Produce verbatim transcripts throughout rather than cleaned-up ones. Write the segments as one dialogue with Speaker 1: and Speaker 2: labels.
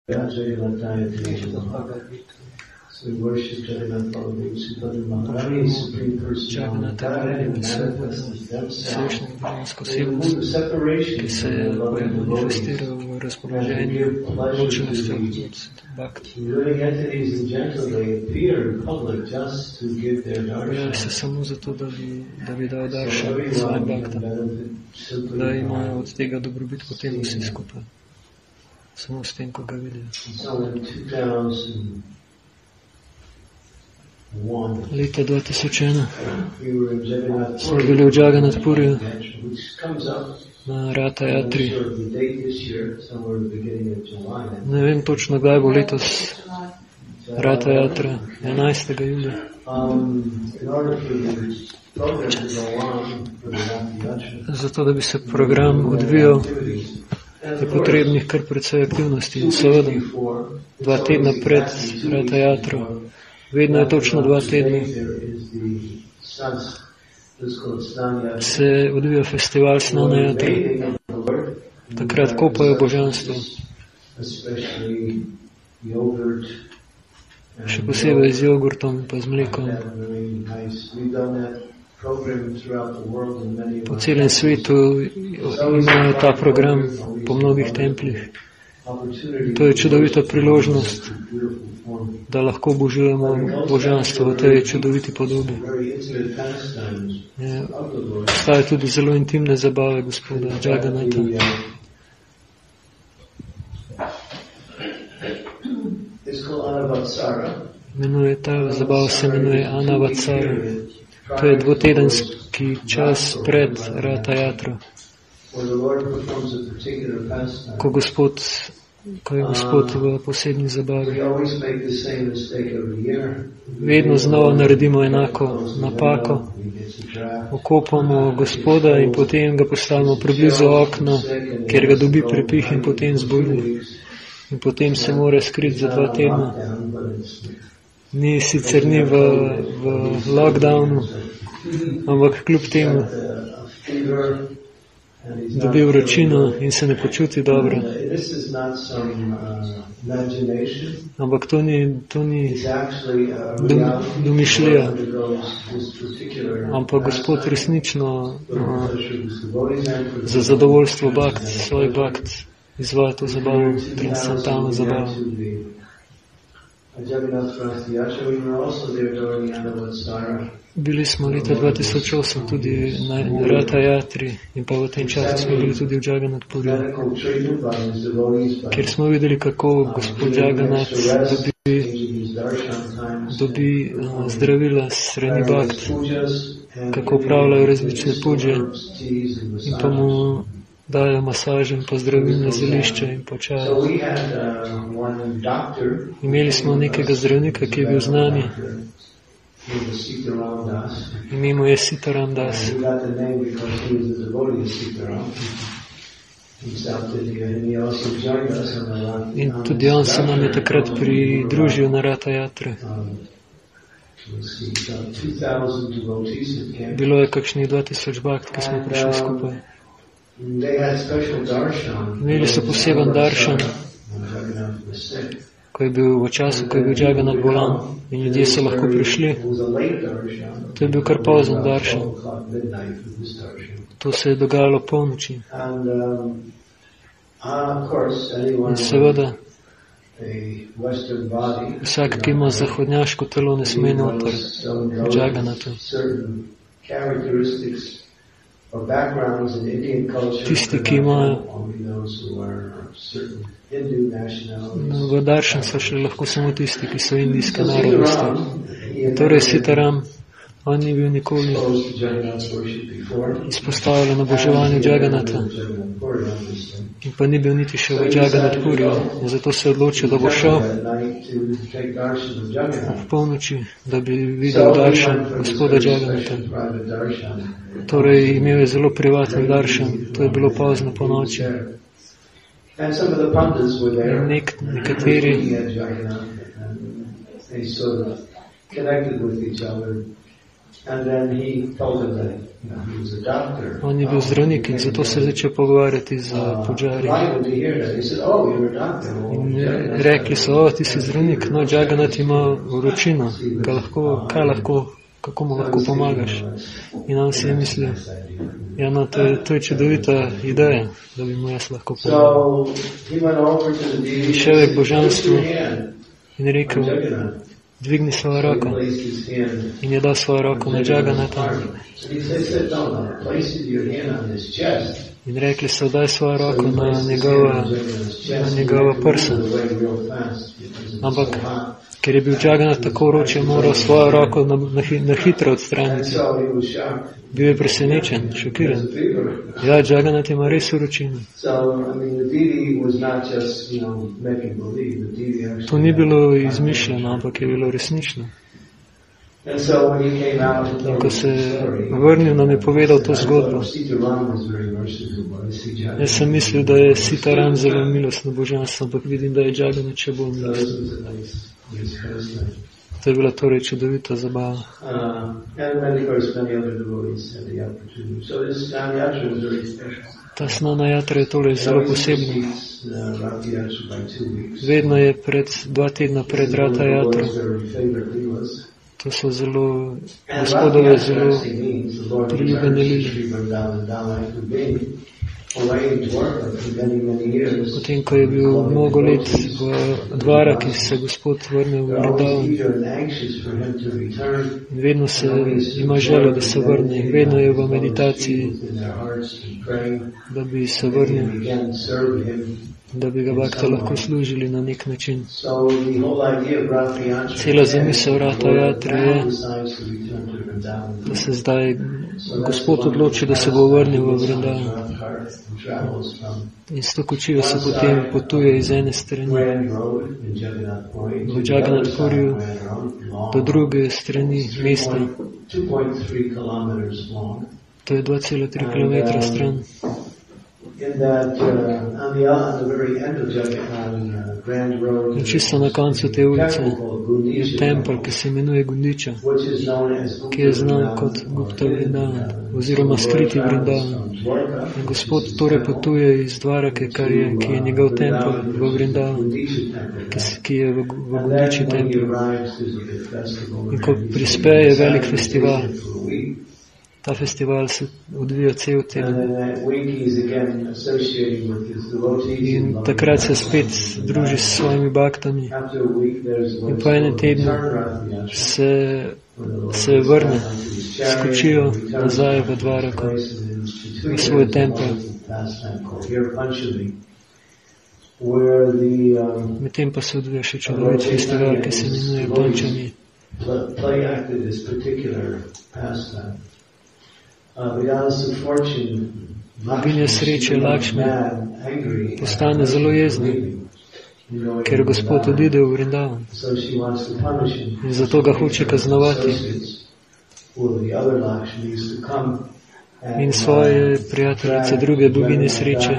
Speaker 1: So we worship Jagannath Baladev, Subhadra Maharani, Supreme Personality of Godhead, manifested themselves. They remove the separation from the loving devotees. And give pleasure to the living entities in gentle, they appear in public just to give their darshan.
Speaker 2: Samo zato, da bi, da bi dal darshan svojim bhaktam, da imajo od tega dobrobit potem vsi skupaj. Samo s tem, ko ga vidijo. Leta dva tisoč ena smo bili v Jagannath Puriju na Ratha Yatri. Ne vem točno, kdaj bo letos Ratha Yatra, enajstega julija. Zato, da bi se program odvijal, je potrebnih kar precej aktivnosti. In seveda, dva tedna pred Ratha Yatro, vedno je točno dva tedna, se odvija festival Snana Yatra. Takrat kopajo božanstvo. Še posebej z jogurtom pa z mlekom. Po celem svetu imajo ta program po mnogih templjih. To je čudovita priložnost, da lahko obožujemo božanstvo v tej čudoviti podobi. Obstajajo tudi zelo intimne zabave gospoda Jagannatha. Imenuje ta zabava se imenuje Anavatsara. To je dvotedenski čas pred Ratha Yatro, ko gospod ko je gospod v posebni zabavi. Vedno znova naredimo enako napako. Okopamo gospoda in potem ga postavimo preblizu okna, kjer ga dobi prepih in potem zboli. In potem se mora skriti za dva tedna. Ni sicer ni v, v lockdownu, ampak kljub temu dobi vročino in se ne počuti dobro. Ampak to ni, to ni dom, domišljija. Ampak gospod resnično uh, za zadovoljstvo bhakt, svoj bhakt, izvaja to zabavo, transcendentalno zabavo. Bili smo leta dva tisoč osem tudi na Ratha Yatri in pa v tem času smo bili tudi v Jagannath Puriju, kjer smo videli, kako gospod Jagannath dobi, dobi uh, zdravila strani bhakt, kako upravljajo različne puđe in pa mu dajo masaže in pa zdravilne zelišče in pa čaj. Imeli smo nekega zdravnika, ki je bil z nami. Ime mu je Sitaram Das. In tudi on se nam je takrat pridružil na Ratha Yatri. Bilo je kakšnih dva tisoč bhakt, ki smo prišli skupaj. Imeli so poseben darshan, ko je bil v času, ko je bil Jagannath bolan in ljudje so lahko prišli. To je bil kar pozen darshan. To se je dogajalo polnoči. In seveda, vsak, ki ima zahodnjaško telo, ne sme noter v Jagannathu. Tisti, ki imajo v darshan, so šli lahko samo tisti, ki so indijske narodnosti. Torej Sitaram, on ni bil nikoli izpostavljen na oboževanju Jagannatha in pa ni bil niti še v Jagannath Puriju. In zato se je odločil, da bo šel ob polnoči, da bi videl darshan gospoda Jagannatha. Torej imel je zelo privaten darshan, to je bilo pozno po noči. Nek, nekateri On je bil zdravnik in zato se je začel pogovarjati z Pujari. In rekli so, o, ti si zdravnik, no, Jagannath ima vročino, kaj lahko, kaj lahko, kako mu lahko pomagaš. In on si je mislil, ja, no, to je, to je čudovita ideja, da bi mu jaz lahko pomagal. In šel je k božanstvu in rekel, dvigni svojo roko. In je dal svojo roko na Jagannatha. In rekli so, daj svojo roko na njegova, na njegova prsa. Ampak, ker je bil Jagannath tako vroč, je moral svojo roko na, na, na hitro odstraniti. Bil je presenečen, šokiran. Ja, Jagannath ima res vročino. To ni bilo izmišljeno, ampak je bilo resnično. In ko se je vrnil, nam je povedal to zgodbo. Jaz sem mislil, da je Sitaram zelo milostno božanstvo, ampak vidim, da je Jagannath še bolj milostno. To je bila torej čudovita zabava. Ta Snana Jatra je torej zelo posebna. Vedno je pred, dva tedna pred Ratha Jatro. To so zelo, gospodove zelo priljubljene lile. Potem, ko je bil mnogo let v Dvaraki, se gospod vrnil v Vrindavan. In vedno se ima željo, da se vrne. In vedno je v meditaciji, da bi se vrnil, da bi ga bhakta lahko služili na nek način. Cela zamisel Ratha Jatre je, da se zdaj gospod odloči, da se bo vrnil v Vrindavan. In s to kočijo se potem potuje iz ene strani v Jagannath Puriju do druge strani mesta. To je dva cela tri kilometra stran. In čisto na koncu te ulice je tempel, ki se imenuje Gundiča, ki je znan kot Gupta Vrindavan oziroma skriti Vrindavan. In gospod torej potuje iz Dvarake, kar je, ki je njegov tempel v Vrindavan, ki, ki je v, v Gundiči tempel. In ko prispe, je velik festival. Ta festival se odvija cel teden. In takrat se spet druži s svojimi bhaktami. In po enem tednu se, se vrne, skočijo nazaj v Dvarako, v svoj tempel. Medtem pa se odvija še čudovit festival, ki se imenuje Pančami. Boginja sreče Lakšmi postane zelo jezni, ker gospod odide v Vrindavan. In zato ga hoče kaznovati. In svoje prijateljice, druge boginje sreče,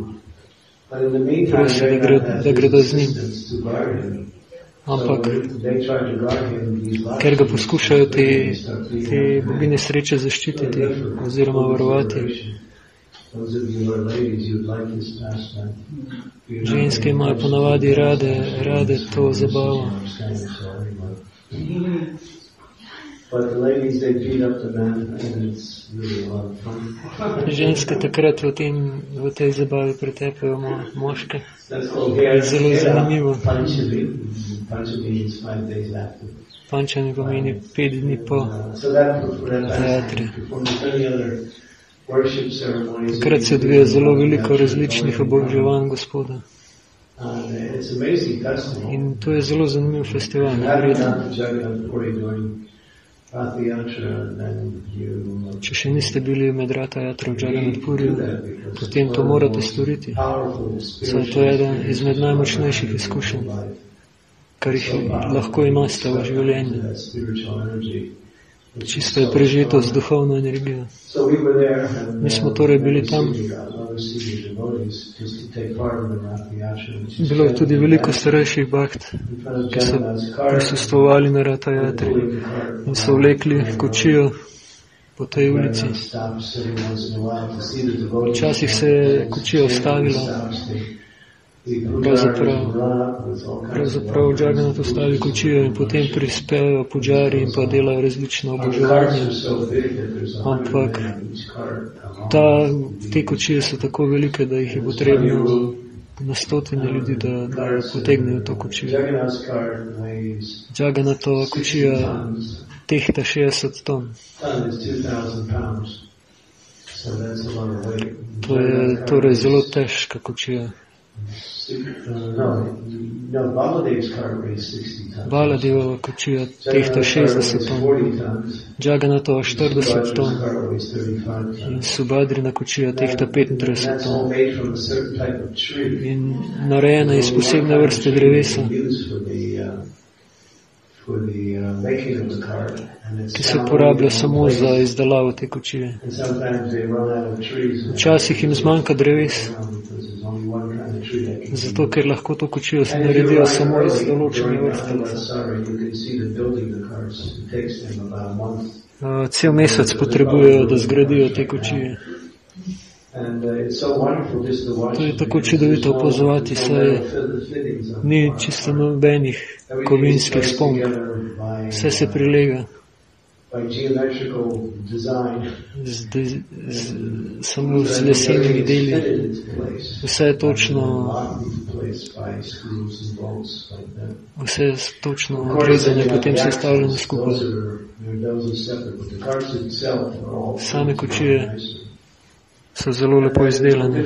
Speaker 2: prosi, da, gre, da gredo z njim. Ampak, ker ga poskušajo te, te boginje sreče zaščititi oziroma varovati. Ženske imajo ponavadi rade, rade to zabavo. Ženske takrat v, tem, v tej zabavi pretepajo mo, moške. Je zelo zanimivo. Pančami pomeni pet dni po teatri. Takrat se odvija zelo veliko različnih oboževanj Gospoda. In to je zelo zanimiv festival. Če še niste bili med Ratha Jatro v Jagannath Puriju, potem to morate storiti. Saj to je eden izmed najmočnejših izkušenj, kar jih lahko imate v življenju. Čisto je prežito z duhovno energijo. Mi smo torej bili tam Bilo je tudi veliko starejših bhakt, ki so prisustvovali na Ratha Yatri in so vlekli kočijo po tej ulici. Včasih se je kočija ustavila, pravzaprav, pravzaprav Jagannath ustavi kočijo in potem prispejo puđari in pa delajo različno oboževanje. Ampak ta, te kočije so tako velike, da jih je potrebno na stotine ljudi, da, da potegnejo to kočijo. Jagannathova kočija tehta šestdeset ton. To je torej zelo težka kočija. Baladevova kočija tehta šestdeset ton, Jagannathova štirideset ton in Subhadrina kočija tehta petintrideset ton in narejena iz posebne vrste drevesa, ki se uporablja samo za izdelavo te kočije. Včasih jim zmanjka dreves, zato ker lahko to kočijo naredijo samo iz določene vrste. Cel mesec potrebujejo, da zgradijo te kočije. To je tako čudovito opazovati, saj ni čisto nobenih kovinskih sponk. Vse se prilega. Z, z, samo z lesenimi deli. Vse je točno vse je točno odrezano in potem se stavljeno skupaj. Same kočije so zelo lepo izdelane.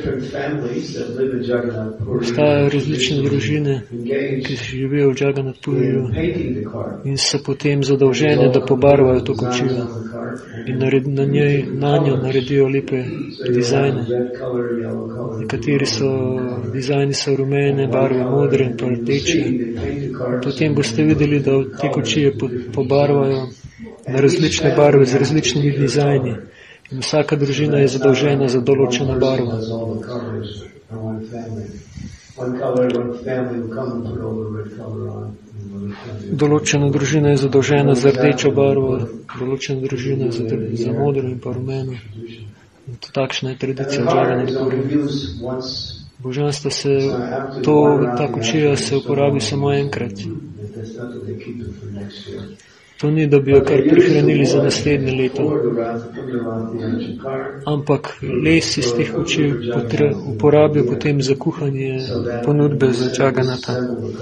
Speaker 2: Obstajajo različne družine, ki živijo v Jagannath Puriju in so potem zadolžene, da pobarvajo to kočijo in nared, na, njej, na njo naredijo lepe dizajne. Nekateri so, dizajni so rumene, barve modre in pa rdeče. Potem boste videli, da te kočije pobarvajo na različne barve z različnimi dizajni. In vsaka družina je zadolžena za določeno barvo. Določena družina je zadolžena za rdečo barvo, določena družina za, za modro in pa rumeno. In to takšna je tradicija Jagannath Purija. Božanstvo se, to, ta kočija se uporabi samo enkrat. To ni, da bi jo kar prihranili za naslednje leto. Ampak les iz teh kočij uporabijo potem za kuhanje ponudbe za Jagannatha.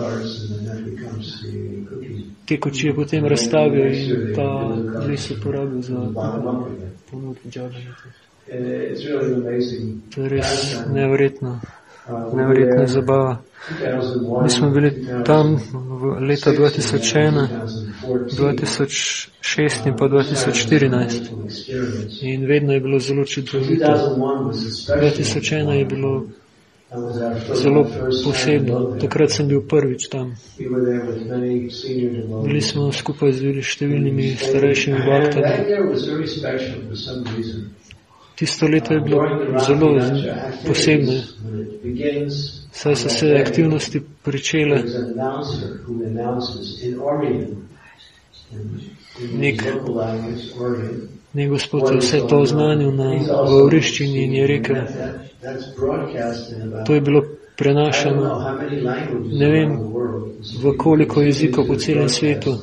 Speaker 2: Te kočije potem razstavijo in ta les uporabijo za ponudbe Jagannatha. To je res neverjetno. Neverjetna zabava. Mi smo bili tam v leta dva tisoč ena, dva tisoč šest in pa dva tisoč štirinajst. In vedno je bilo zelo čudovito. dva tisoč ena je bilo zelo posebno. Takrat sem bil prvič tam. Bili smo skupaj z številnimi starejšimi bhaktami. Tisto leto je bilo zelo posebno. Saj so se aktivnosti pričele. Nek, nek gospod je vse to oznanil na, v oriščini in je rekel, to je bilo prenašano, ne vem, v koliko jezikov po celem svetu.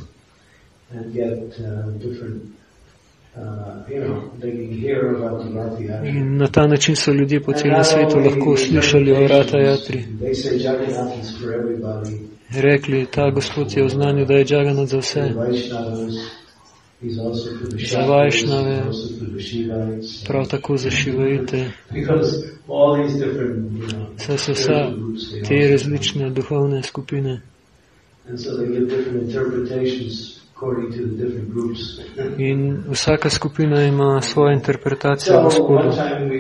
Speaker 2: In na ta način so ljudje po celem svetu lahko slišali o Ratha Yatri. Rekli, ta gospod je oznanil, da je Jagannath za vse. Za Vajšnave, prav tako za Šivaite. Saj so vse te različne duhovne skupine. In vsaka skupina ima svojo interpretacijo Gospodu.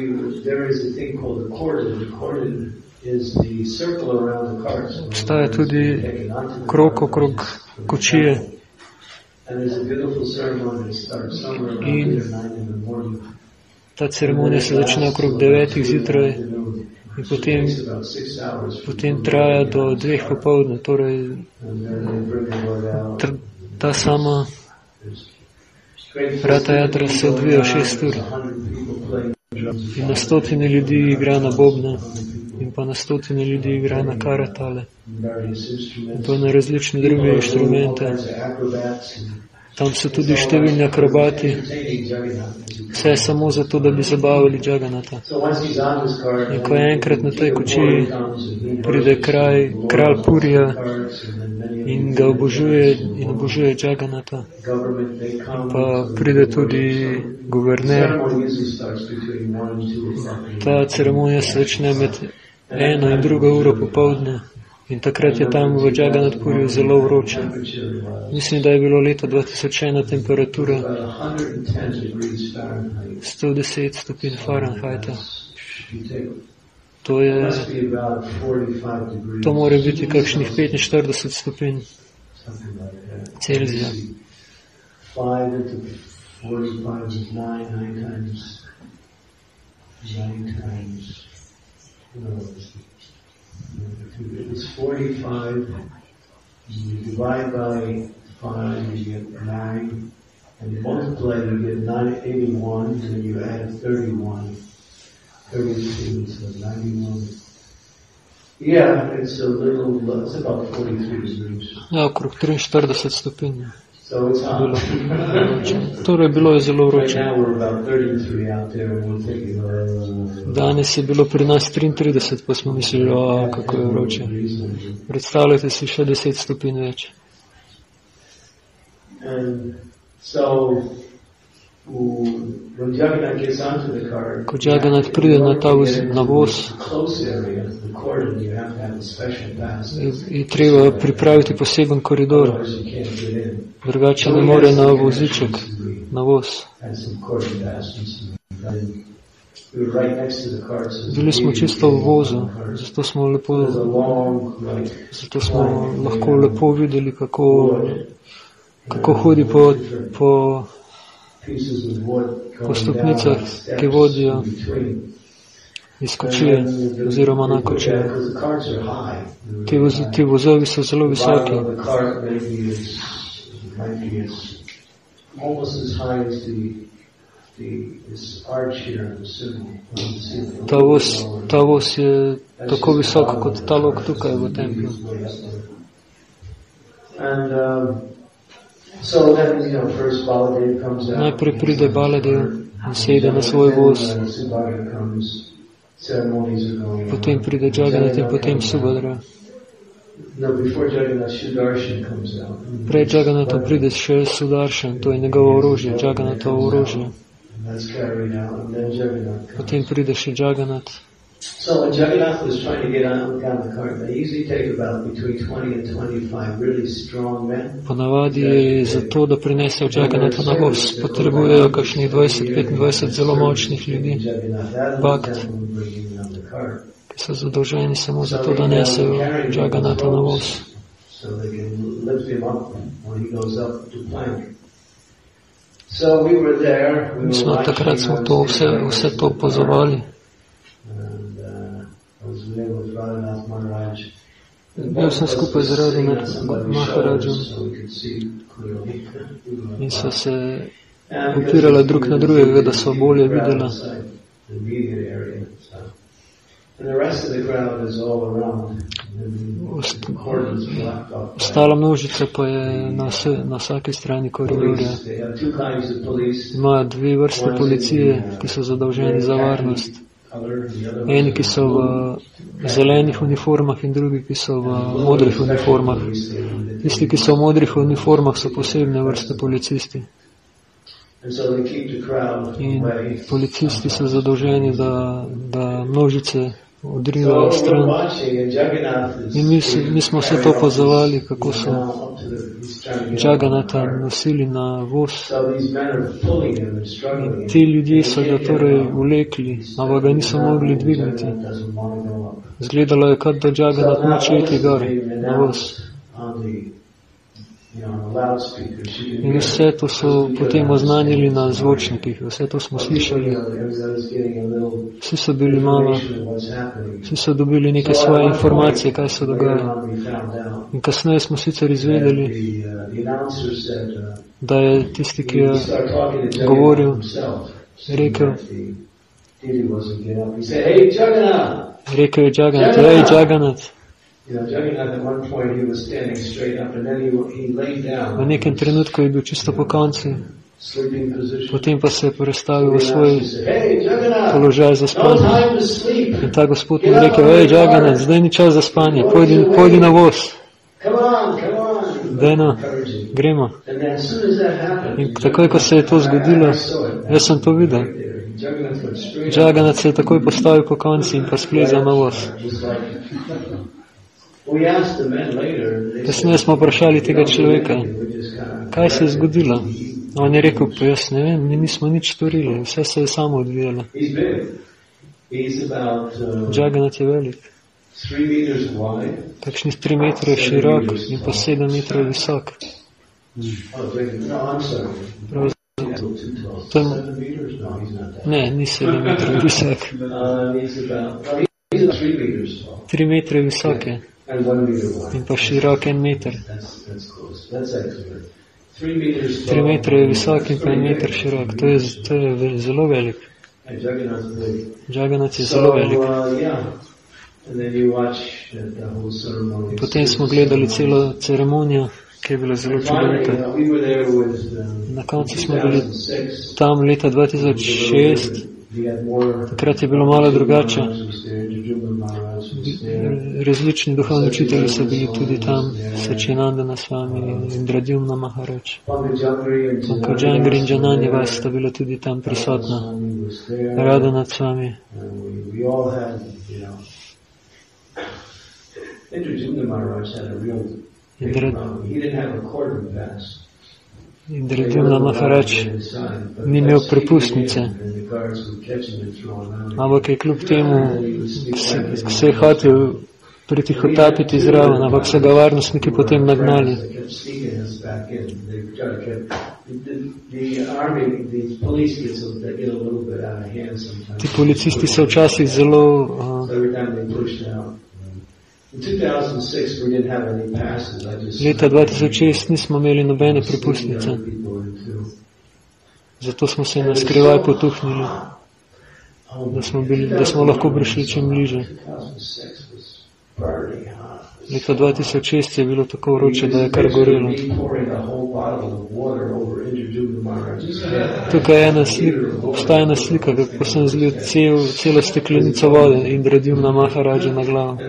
Speaker 2: Obstaja tudi krog okrog kočije. In Ta ceremonija se začne okrog devetih zjutraj in potem, potem traja do dveh popoldne. Torej, ta sama Rata Jatra se odvija šest ur. In na stotine ljudi igra na bobne in pa na stotine ljudi igra na karatale in pa na različne druge inštrumente. Tam so tudi številni akrobati. Vse samo zato, da bi zabavili Jagannatha. In ko je enkrat na tej kočiji, pride kraj, kralj Purija in ga obožuje in obožuje Jagannatha. In pa pride tudi guverner. Ta ceremonija se začne med eno in drugo uro popoldne. In takrat je tam v Jagannath Puriju zelo vroče. Mislim, da je bilo leta dva tisoč ena temperatura sto deset stopinj Fahrenheita. To je, to mora biti kakšnih petinštirideset stopinj Celzija.
Speaker 1: It's forty-five, you divide by five, you get nine, and you multiply, you get nine eighty-one, and then you add thirty-one, thirty-two, so ninety-one. Yeah, it's a little, it's about forty-three degrees.
Speaker 2: Ja, okrog triinštirideset stopinj.
Speaker 1: So it's hot.
Speaker 2: Torej, bilo je zelo vroče.
Speaker 1: Right now we're about thirty-three out there, and we're thinking, uh,
Speaker 2: Danes je bilo pri nas triintrideset, pa smo mislili, o, kako je vroče. Predstavljate si še deset stopinj več.
Speaker 1: And so, when Jagannath gets onto the card,
Speaker 2: Ko Jagannath pride na ta voz, na voz,
Speaker 1: close area, the cordon, you have to have a special pass.
Speaker 2: je, je treba pripraviti poseben koridor.
Speaker 1: Otherwise you can't get in.
Speaker 2: Drugače ne more na voziček, na voz.
Speaker 1: Had some cordon passes. And we were right next to the card. So
Speaker 2: Bili smo čisto v vozu, zato smo lepo,
Speaker 1: there's a long, like,
Speaker 2: zato smo lahko lepo videli, kako, kako hodi po, po
Speaker 1: pieces of wood
Speaker 2: po
Speaker 1: going
Speaker 2: stopnicah,
Speaker 1: down,
Speaker 2: ki vodijo
Speaker 1: steps in between.
Speaker 2: iz kočije oziroma na kočije.
Speaker 1: Because the cards are high.
Speaker 2: Ti, voz, ti vozovi so zelo visoki.
Speaker 1: The bottom of the cart maybe is, might be as, almost as high as the, the, this arch here on the symbol.
Speaker 2: Ta voz, ta voz je tako visok kot ta lok tukaj v templju.
Speaker 1: And um, so then, you know, first Baladev comes out.
Speaker 2: Najprej pride Baladev in sede na svoj voz,
Speaker 1: And, uh, Subhadra comes, ceremonies are going on.
Speaker 2: potem pride Jagannath in potem Subhadra.
Speaker 1: No, before Jagannath, Sudarshan comes out.
Speaker 2: Pred Jagannathom pride še Sudarshan, to je njegovo orožje, Jagannathovo orožje.
Speaker 1: And that's carried out. And then Jagannath comes.
Speaker 2: Potem pride še Jagannath.
Speaker 1: So when Jagannath was trying to get on, on the cart, they usually take about between twenty and twenty-five really strong men.
Speaker 2: Ponavadi je za to, da prinesejo Jagannatha na voz, potrebujejo kakšnih dvajset petindvajset zelo močnih ljudi, bhakt, ki so zadolženi samo za to, da nesejo Jagannatha na voz.
Speaker 1: So they can lift him up when he goes up to plank. So we were there. We
Speaker 2: Mi
Speaker 1: were
Speaker 2: smo
Speaker 1: watching.
Speaker 2: takrat smo to vse, vse to opazovali.
Speaker 1: And uh, I was there with Radhanath Maharaj.
Speaker 2: Bil sem skupaj z Radhanath Maharajom
Speaker 1: So we could see clearly.
Speaker 2: in so se opirala drug na drugega, da so bolje videla.
Speaker 1: The immediate area. So. And the rest of the crowd is all around.
Speaker 2: Ost-
Speaker 1: The cordons blocked off.
Speaker 2: Ostala množica pa je na, vse, na vsaki strani koridorja.
Speaker 1: Police. They have two kinds of police.
Speaker 2: Imajo dve vrste policije, ki so zadolženi za varnost.
Speaker 1: Color, the other
Speaker 2: Eni, ki so v zelenih uniformah in drugi, ki so v modrih uniformah. Tisti, ki so v modrih uniformah, so posebne vrste policisti.
Speaker 1: And so they keep the crowd
Speaker 2: In
Speaker 1: away.
Speaker 2: policisti so zadolženi, da, da množice
Speaker 1: So
Speaker 2: odrivajo
Speaker 1: we're
Speaker 2: stran.
Speaker 1: watching and Jagannath is
Speaker 2: In mi, si- mi smo se to opazovali, kako so
Speaker 1: now up to the, he's trying to get
Speaker 2: Jagannatha
Speaker 1: on the car.
Speaker 2: nosili na voz.
Speaker 1: So these men are pulling him and struggling.
Speaker 2: Ti ljudje so ga torej vlekli, ampak ga niso mogli dvigniti.
Speaker 1: Doesn't want to go up.
Speaker 2: Zgledalo je, kot da Jagannath noče iti gor na voz.
Speaker 1: On the
Speaker 2: In vse to so potem oznanili na zvočnikih, vse to smo slišali. Vsi so bili malo, vsi so dobili neke svoje informacije, kaj se dogaja. In kasneje smo sicer izvedeli, da je tisti, ki je govoril, rekel, rekel je Jagannath, hej Jagannath. V nekem trenutku je bil čisto po konci, potem pa se je prestavil v svoj položaj za spanje. In ta gospod mu je rekel, hej Jagannath, zdaj ni čas za spanje, pojdi, pojdi na voz. Dajno, gremo. In takoj, ko se je to zgodilo, jaz sem to videl. Jagannath se je takoj postavil po konci in pa splezal na voz. Kasneje smo vprašali tega človeka, kaj se je zgodilo. On je rekel, pa jaz ne vem, mi nismo nič storili, vse se je samo odvijalo. Jagannath je velik. Kakšnih tri metre širok in pa sedem metrov visok. Prav, to je, ne, ni sedem metrov visok. Tri metre visoke in pa širok en meter. Tri metre je visok in pa en meter širok. To je, to je zelo velik. Jagannath je zelo velik. Potem smo gledali celo ceremonijo, ki je bila zelo čudovita. Na koncu smo bili tam leta dva tisoč šest. Takrat je bilo malo drugače. Različni duhovni učitelji so bili tudi tam, Sačinandana Swami in Indradyumna Maharaj. Pankajangri in Janani Vas sta bila tudi tam prisotna. Radhanath Swami. Indradyumna Maharaj ni imel prepustnice, ampak je kljub temu se, se je hotel pretihotapiti zraven, ampak so ga varnostniki potem nagnali. Ti policisti so včasih zelo uh, leta dva tisoč šest nismo imeli nobene prepustnice. Zato smo se na skrivaj potuhnili, da smo, bili, da smo lahko prišli čim bliže. Leta dva tisoč šest je bilo tako vroče, da je kar gorelo. Tukaj je ena slika, obstaja ena slika, kako sem zlil cel, celo steklenico vode in Indradyumna Maharaj na glavo.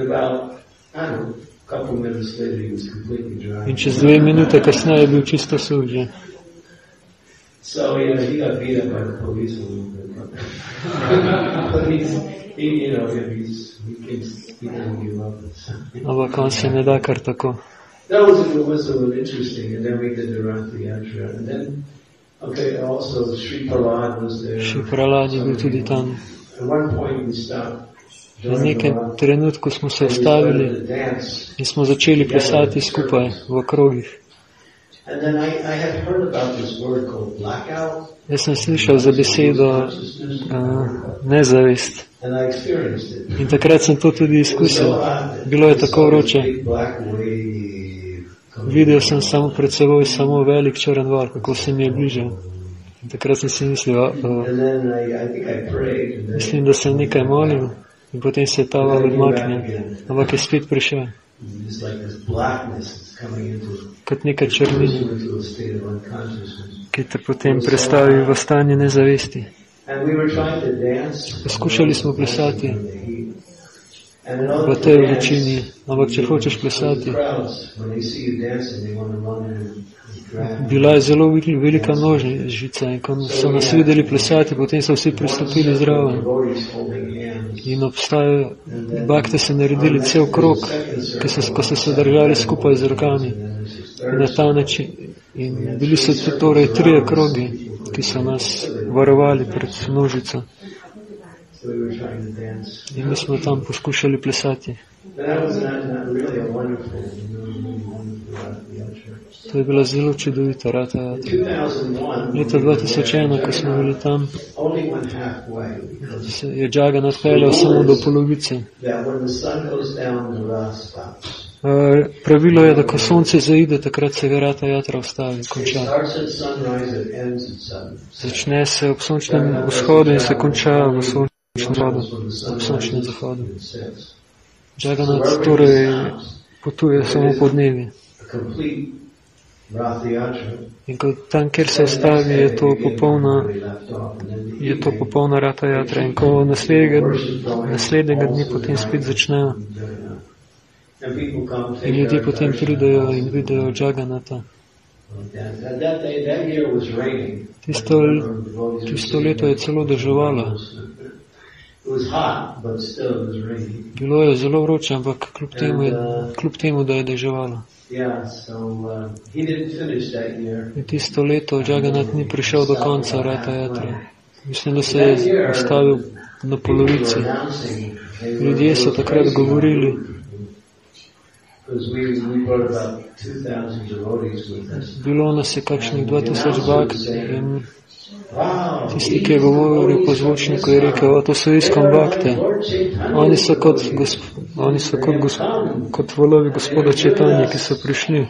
Speaker 2: In čez dve minute kasneje je bil čisto suh že.
Speaker 1: So, you know, he got beat up by the police a little bit. But he's, he, you know, he's, he keeps, he doesn't give up.
Speaker 2: Ampak on se ne da kar tako.
Speaker 1: That was, it was so interesting, and then we did the Rath Yatra, and then, okay, also Sri Prahlad was there.
Speaker 2: Sri Prahlad je bil tudi tam.
Speaker 1: At one point we stopped.
Speaker 2: V nekem trenutku smo se ustavili in smo začeli plesati skupaj v krogih. Jaz sem slišal za besedo uh, nezavest in takrat sem to tudi izkusil. Bilo je tako vroče. Videl sem samo pred seboj samo velik črn val, kako se mi je bližal. In takrat sem si mislil, uh, mislim, da sem nekaj molil. In potem se je ta val odmaknil, ampak je spet prišel. Kot neka črnina, ki te potem prestavi v stanje nezavesti. Poskušali smo plesati v tej vročini, ampak če hočeš plesati, bila je zelo velika množica in ko so nas videli plesati, potem so vsi pristopili zraven. In obstajajo, bakte so naredili cel krog, so, ko so se držali skupaj z rokami na ta način. In bili so torej trije krogi, ki so nas varovali pred množico. In mi smo tam poskušali plesati. To je bila zelo čudovita Rata Jatra. Leta dva tisoč ena, ko smo bili tam, je Jagannath peljal samo do polovice. Pravilo je, da ko sonce zaide, takrat se Rata Jatra ustavi, konča. Začne se ob sončnem vzhodu in se konča v sončnem zahodu, ob sončnem zahodu. Jagannath torej potuje samo po dnevi. In ko tam, kjer se ustavi, je to popolna, je to popolna Rata Jatra. In ko naslednjega, naslednjega dni potem spet začnejo. In ljudje potem pridejo in vidijo Jagannatha. Tisto, tisto leto je celo deževalo. Bilo je zelo vroče, ampak kljub temu, je, kljub temu da je deževalo. In tisto leto Jagannath ni prišel do konca Rata Jatre. Mislim, da se je ustavil na polovici. Ljudje so takrat govorili, bilo nas je kakšnih dva tisoč bakt in tisti, ki je govoril po zvočniku, je rekel, o, to so iskom bakte. Oni so kot, gosp, oni so kot, gosp, kot volovi gospoda Četanje, ki so prišli.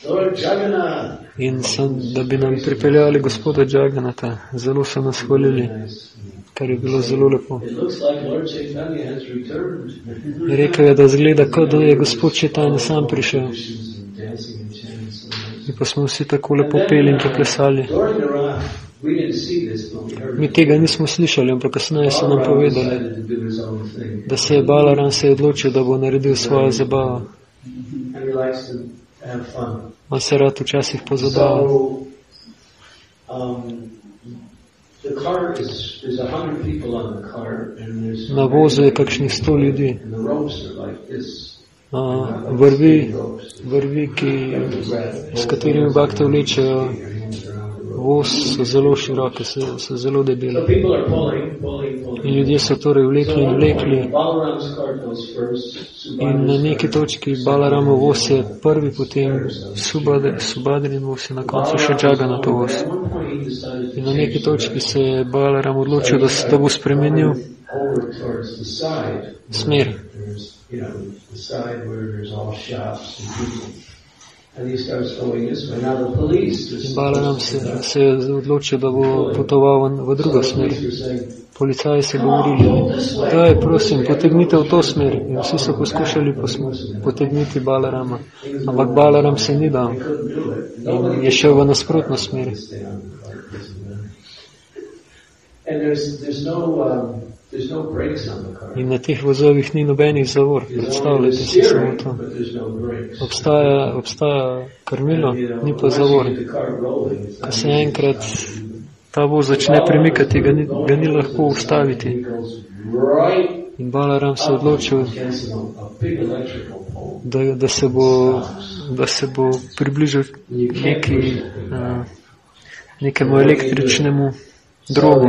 Speaker 2: In sem, da bi nam pripeljali gospoda Jagannatha. Zelo so nas hvalili, kar je bilo zelo lepo. Rekel je, da zgleda, kot da je gospod Četanje sam prišel. In pa smo vsi tako lepo peli in poplesali. Mi tega nismo slišali, ampak kasneje so nam povedali, da se je Balaram se je odločil, da bo naredil svojo zabavo. On se rad včasih pozabava. Na vozu je kakšnih sto ljudi. A, vrvi, vrvi, ki, s katerimi bakte vlečejo voz, so zelo široke, so, so zelo debele. In ljudje so torej vlekli in vlekli. In na neki točki Balaramo voz je prvi, potem Subhadrin voz in na koncu še Jagannath voz. In na neki točki se je Balaram odločil, da, da bo spremenil smer. In Balaram se, se je odločil, da bo potoval v drugo smer. Policaji so govorili, daj, prosim, potegnite v to smer. In vsi so poskušali potegniti Balarama. Ampak Balaram se ni dal in je šel v nasprotno smer. In na teh vozovih ni nobenih zavor, predstavljajte si samo to. Obstaja, obstaja krmilo, ni pa zavor. Ko se enkrat ta voz začne premikati, ga ni, ga ni lahko ustaviti. In Balaram se odločil, da, da, se, bo, da se bo približal neki, uh, nekemu električnemu drogu.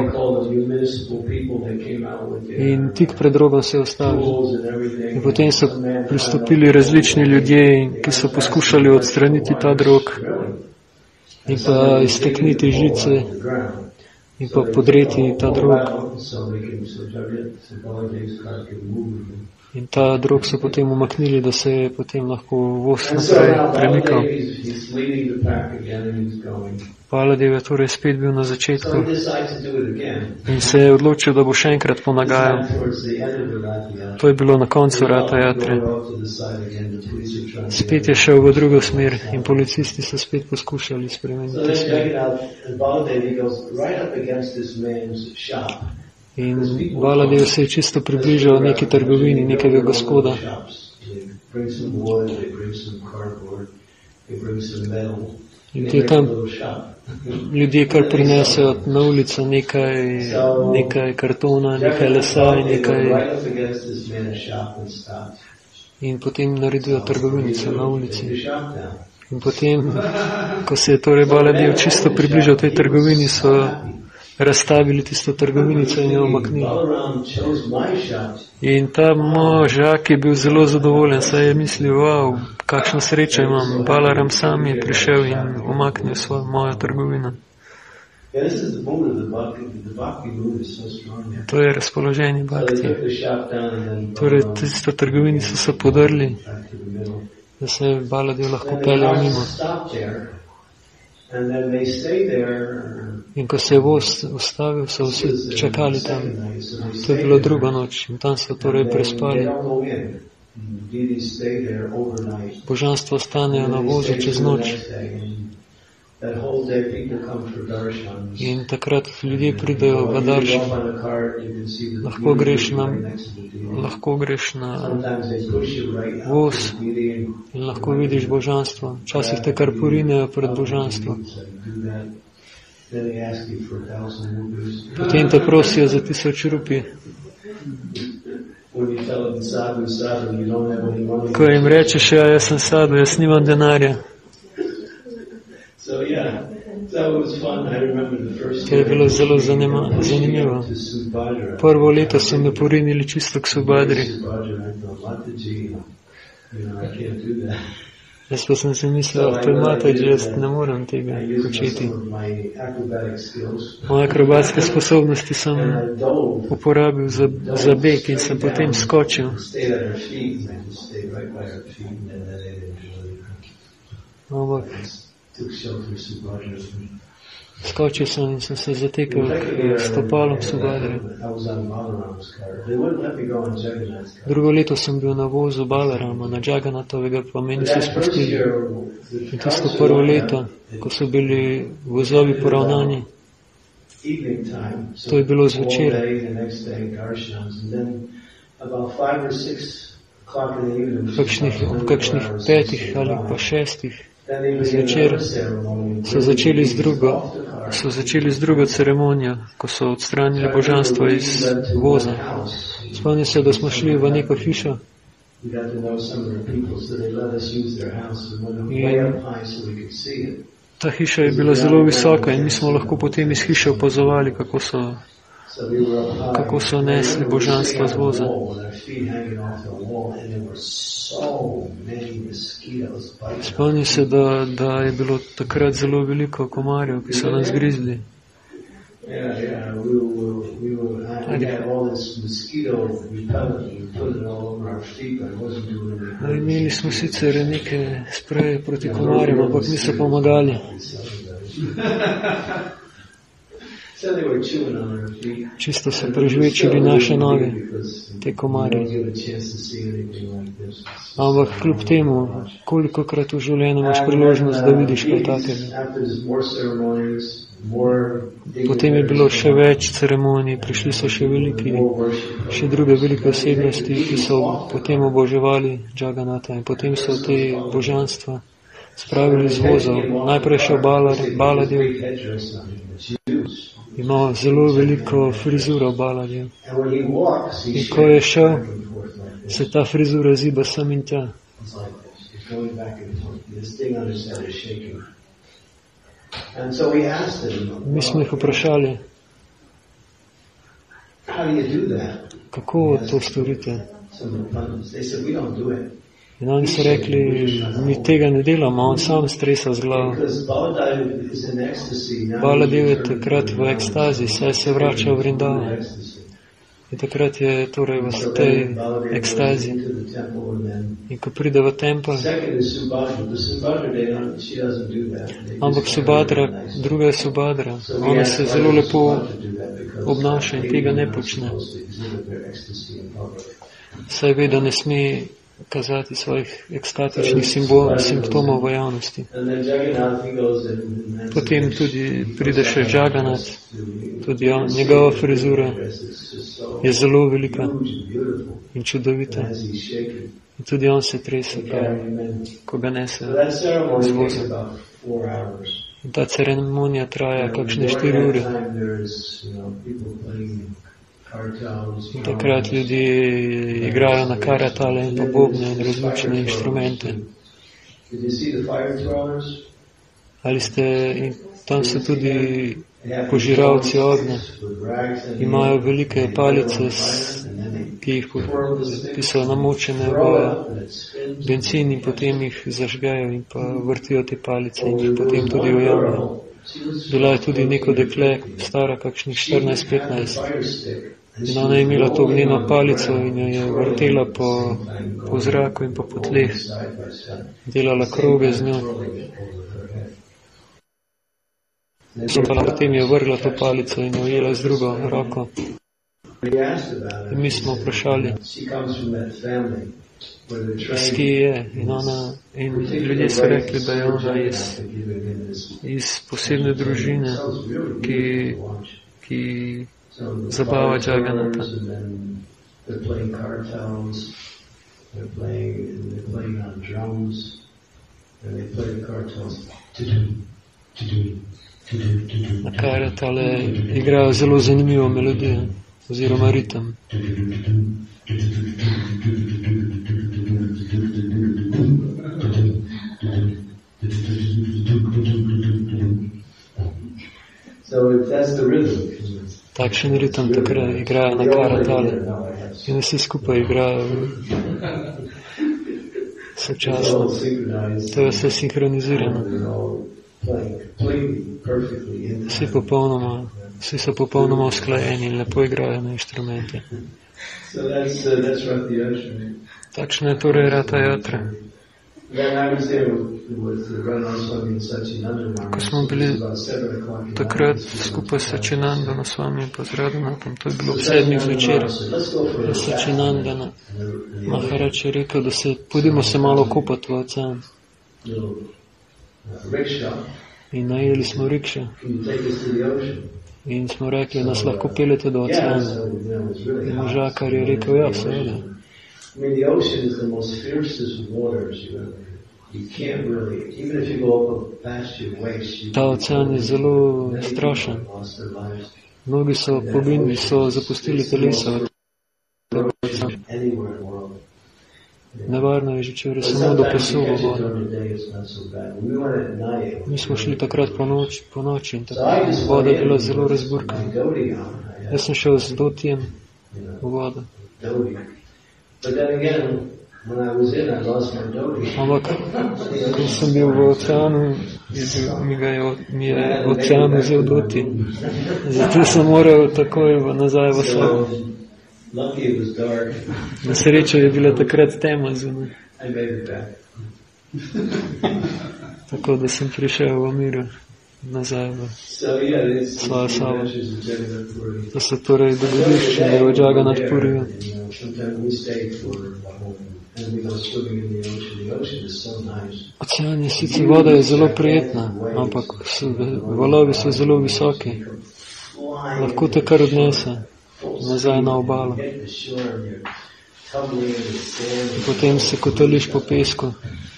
Speaker 2: In tik pred drogom se je ustavil. In potem so pristopili različni ljudje, ki so poskušali odstraniti ta drog in pa iztekniti žice in pa podreti ta drog. In ta drog so potem umaknili, da se je potem lahko voz naprej premikal. Baladev je torej spet bil na začetku in se je odločil, da bo še enkrat ponagajal. To je bilo na koncu Rata Jatre. Spet je šel v drugo smer in policisti so spet poskušali spremeniti smer. In Baladev se je čisto približal neki trgovini, nekega gospoda. Ljudje tam, ljudje kar prinesejo na ulico nekaj, nekaj kartona, nekaj lesa in nekaj. In potem naredijo trgovinico na ulici. In potem, ko se je torej Baladev čisto približal tej trgovini, so razstavili tisto trgovinico in jo omaknili. In ta mož Jacques je bil zelo zadovoljen, saj je mislil, wow, kakšno srečo imam. Balaram sam je prišel in omaknil svojo mojo trgovino. To je razpoloženje bhakti. Torej, tisto trgovinico so podrli, da se je Baladev lahko peljal mimo. In ko se je voz ustavil, so vsi čakali tam. To je bilo drugo noč in tam so torej prespali. Božanstvo ostanejo na vozu čez noč. In takrat ljudje pridejo v daršan. Lahko greš na, lahko greš na voz in lahko vidiš božanstvo. Včasih te kar porinejo pred božanstvo. Potem te prosijo za tisoč rupi. Ko jim rečeš, ja, jaz sem sadu, jaz nimam denarja. To je bilo zelo zanimivo. Prvo leto so me porinili čisto k Subhadri. Jaz pa sem si mislil, to je Mataji, jaz ne morem tega početi. Moje akrobatske sposobnosti sem uporabil za, za beg in sem potem skočil. Ampak skočil sem in sem se zatekal k stopalom Subhadre. Drugo leto sem bil na vozu Balarama, na Jagannatovega, pa me niso spustili. In tisto prvo leto, ko so bili vozovi poravnani, to je bilo zvečer. Kakšnih, kakšnih petih ali pa šestih zvečer so začeli z drugo, so začeli z drugo ceremonijo, ko so odstranili božanstvo iz voza. Spomnim se, da smo šli v neko hišo in ta hiša je bila zelo visoka in mi smo lahko potem iz hiše opazovali, kako so kako so nesli božanstvo z voza. Spomnim se, da, da je bilo takrat zelo veliko komarjev, ki so nas grizli. Imeli smo sicer neke spreje proti komarjem, ampak niso pomagali. Čisto so prežvečili naše noge, te komarje. Ampak kljub temu, kolikokrat v življenju imaš priložnost, da vidiš kaj takega. Potem je bilo še več ceremonij, prišli so še veliki, še druge velike osebnosti, ki so potem oboževali Jagannatha in potem so te božanstva spravili z vozov. Najprej še Baladev. Ima zelo veliko frizuro Baladev. In ko je šel, se ta frizura ziba sem in tja. Mi smo jih vprašali, kako to storite? In oni so rekli, mi tega ne delamo, on sam stresa z glavo. Baladev je takrat v ekstazi, saj se vrača v Vrindavan. In takrat je torej v tej ekstazi. In ko pride v tempel, ampak Subhadra, druga je Subhadra, ona se zelo lepo obnaša in tega ne počne. Saj ve, da ne sme kazati svojih ekstatičnih simbolov, simptomov v javnosti. Potem tudi pride še Jagannath, tudi on, njegova frizura je zelo velika in čudovita. In tudi on se trese, ko ga nese z voza. In ta ceremonija traja kakšne štiri ure. In takrat ljudje igrajo na karatale in pa bobne in različne inštrumente. Ali ste, in tam so tudi požiralci ognja. Imajo velike palice, ki jih ki so namočene v bencin in potem jih zažgejo in pa vrtijo te palice in jih potem tudi ujamejo. Bila je tudi neko dekle, stara kakšnih štirinajst petnajst. In ona je imela to ognjeno palico in jo je vrtela po, po zraku in pa po tleh. Delala kroge z njo. Potem je vrgla to palico in jo ujela z drugo roko. In mi smo vprašali, iz kje je. In, ona, in ljudje so rekli, da je ona iz, iz posebne družine, ki, ki zabava Jagannatha. Na karatale igrajo zelo zanimivo melodijo oziroma ritem. Takšen ritem takrat igrajo na karatale in vsi skupaj igrajo sočasno. To je vse sinhronizirano. Vsi popolnoma Vsi so popolnoma usklajeni in lepo igrajo na inštrumente. Takšna je torej Ratha Yatra. Ko smo bili takrat skupaj s Sačinandana Swami in pa z Radhanathom, to je bilo ob sedmih zvečer, Sačinandana Maharaj je rekel, da se pojdimo se malo kopati v ocean. In najeli smo rikše. In smo rekli, nas lahko peljete do oceana. In možakar je rekel, ja, seveda. Ta ocean je zelo strašen. Mnogi so poginili, so zapustili telesa. Nevarno je že včeraj samo do pasu v vodo. Mi smo šli takrat po, noč, po noči in tako. Voda je bila zelo razburkana. Jaz sem šel z dotijem v vodo. Ampak, ko sem bil v oceanu, je bil, mi, ga je, mi je ocean vzel doti. Zato sem moral takoj nazaj v sobo. Na srečo je bila takrat tema zunaj. Tako da sem prišel v miru nazaj v svojo sobo. To so torej dogodivščine v Jagannath Puriju. Ocean je sicer, voda je zelo prijetna, ampak so, valovi so zelo visoki. Lahko te kar odnese nazaj na obalo. Potem se kotališ po pesku.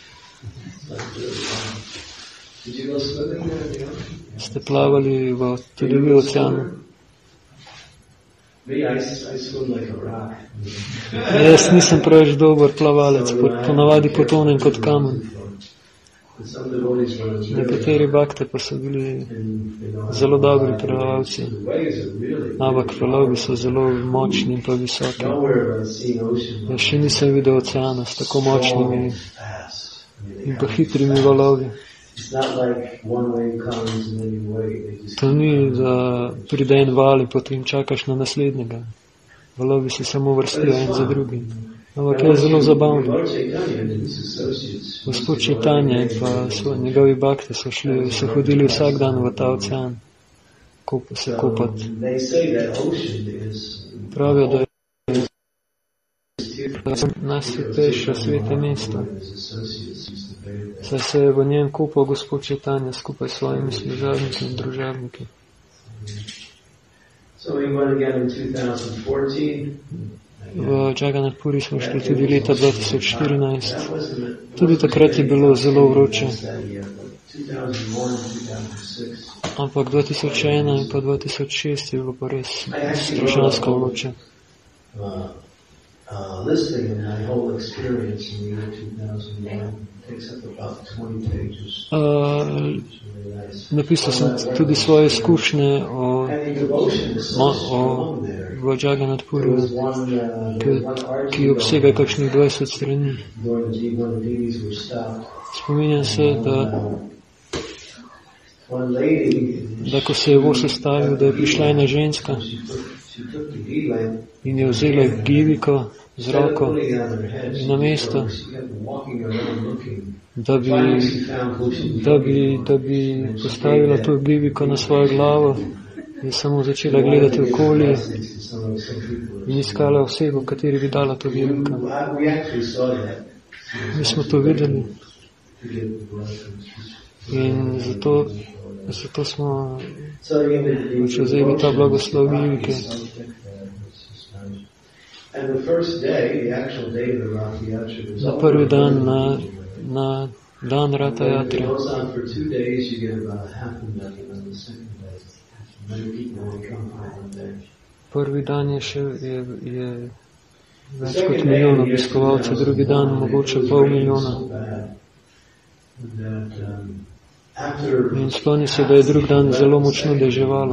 Speaker 2: Ste plavali v, tudi v oceanu? Jaz nisem preveč dober plavalec, ponavadi potonem kot kamen. Nekateri bakte pa so bili zelo dobri plavalci, ampak valovi so zelo močni in pa visoki. Jaz še nisem videl oceana s tako močnimi in pa hitrimi valovi. To ni, da pride en val in potem čakaš na naslednjega. Valovi se samo vrstijo en za drugim. Ampak je zelo zabavno. Gospod Chaitanya in pa so, njegovi bakti so, šli, so hodili vsak dan v ta ocean Kop, se kopati. Pravijo, da je najsvetejše svete mesto. Saj se je v njem kopal Gospod Chaitanya skupaj s svojimi služabniki in družabniki. V Jagannath Puri smo šli tudi leta dva tisoč štirinajst. Tudi takrat je bilo zelo vroče. Ampak dva tisoč ena in pa dva tisoč šest je bilo pa res strašansko vroče. Uh, napisal sem tudi svoje izkušnje o, o, o v Jagannath Puriju, ki, ki obsega kakšnih dvajset strani. Spominjam se, da, da ko se je voz ustavil, da je prišla ena ženska in je vzela giviko z roko na mesto, da bi, da bi, da bi postavila to giviko na svojo glavo, je samo začela gledati okoli in iskala osebo, kateri bi dala to giviko. Mi smo to videli in zato, zato smo vzeli ta blagoslov givike. Na prvi dan, na, na dan Ratha Yatre, prvi dan je še je, je več kot milijon obiskovalcev, drugi dan mogoče pol milijona. In spomni se, da je drug dan zelo močno deževalo.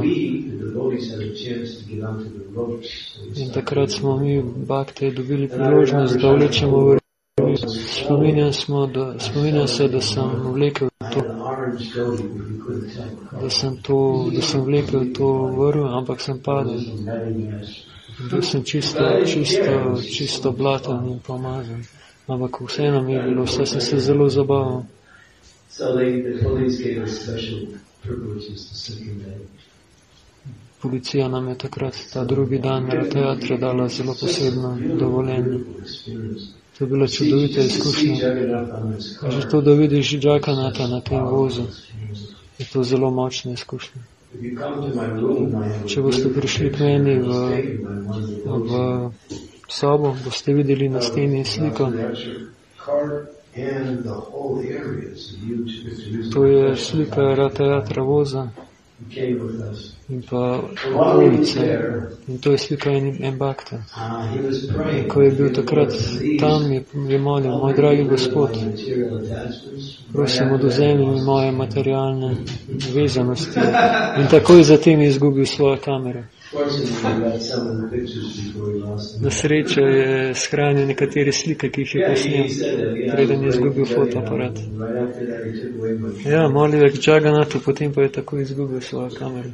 Speaker 2: In takrat smo mi bakte dobili priložnost, da vlečemo v vrvi. Spominjam, da, spominjam se, da sem vlekel to, da sem, to, da sem vlekel to vrv, ampak sem padel. Bil sem čisto, čisto, čisto blatan in pomazan. Ampak vseeno mi je bilo, vse sem se zelo zabaval. Policija nam je takrat ta drugi dan Ratha Yatre dala zelo posebno dovoljenje. To je bila čudovita izkušnja. Že to, da vidiš Jagannatha na tem vozu, je to zelo močna izkušnja. Če boste prišli k meni v, v sobo, boste videli na steni sliko. To je slika Ratha Yatra voza in pa ulice. In to je slika en bakta. Ko je bil takrat tam, je, je molil, moj dragi Gospod, prosim, odvzemi mi moje materialne vezanosti. In takoj zatem je izgubil svojo kamero. Na srečo je shranil nekatere slike, ki jih je posnel, preden je izgubil fotoaparat. Ja, molil je k Jagannathu, potem pa je tako izgubil svojo kamero.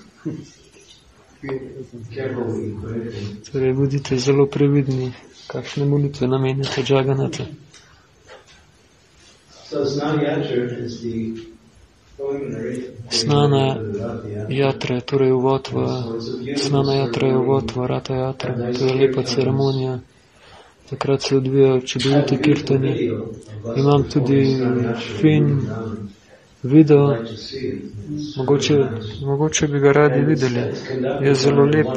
Speaker 2: Torej, budite zelo previdni, kakšne molitve namenjate Jagannathu. Snana Yatra, torej uvod v Snana Yatra je uvod v Ratha Yatra. To je lepa ceremonija. Takrat se odvijajo čudoviti kirtani. Imam tudi fin video, mogoče, mogoče bi ga radi videli. Je zelo lep.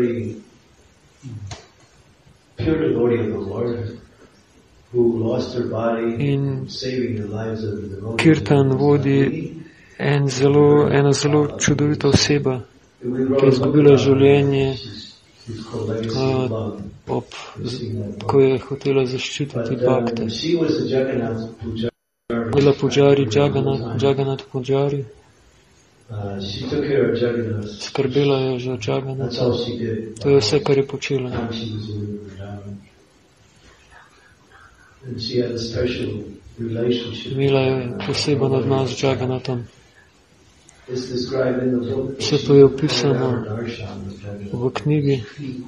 Speaker 2: In kirtan vodi en zelo, ena zelo čudovita oseba, ki je izgubila življenje, uh, ob, ko je hotela zaščititi bakte. Bila Pujari, Jagannath, Jagannath Pujari. Skrbela je že od Jagannatha. To je vse, kar je počela. Imela je poseben odnos z Jagannathom. Vse to je opisano v knjigi.